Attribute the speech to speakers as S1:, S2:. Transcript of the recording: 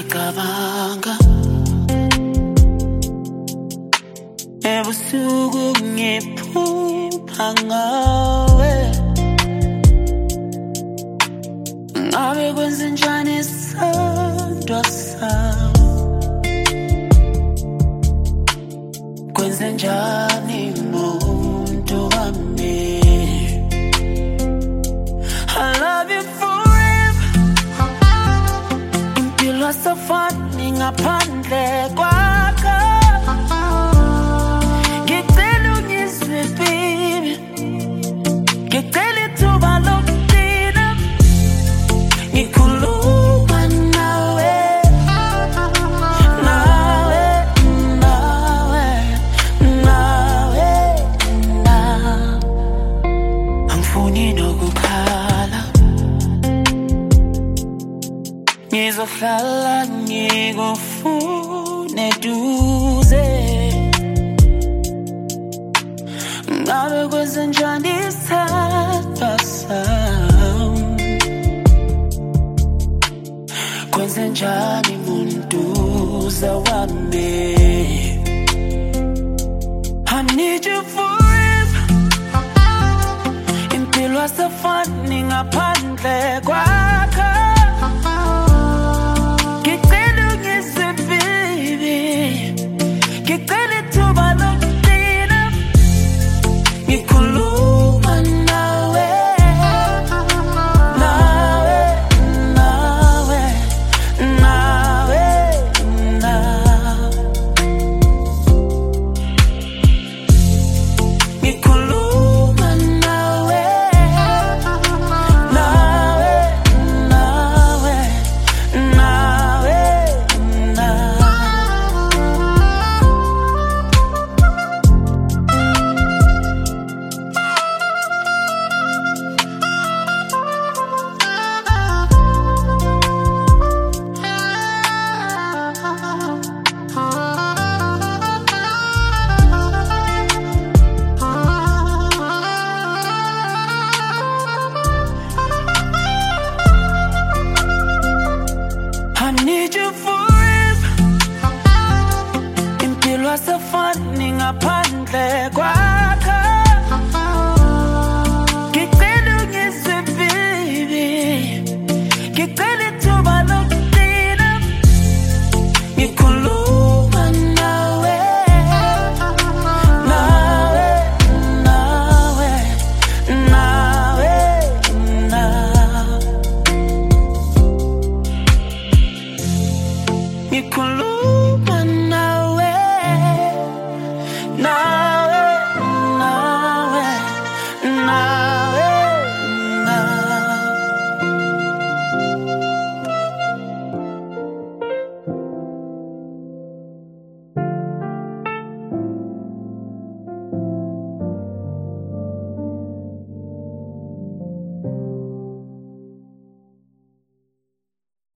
S1: ngiyacabanga ebusuku ngiphupha ngawe ngabe kwenzenjani isandla sami kwenzenjani muntu wami I love you forever impilo safani ngaphandle kwakho ngicela ungizwe baby ngicela ithuba lokugcina ngikhuluma nawe angifuni nokukhala ngizohlala ngikufune duze ngabe kwenzenjani isandla sami kwenzenjani muntu wami I need you forever impilo asafani ngaphandle kwa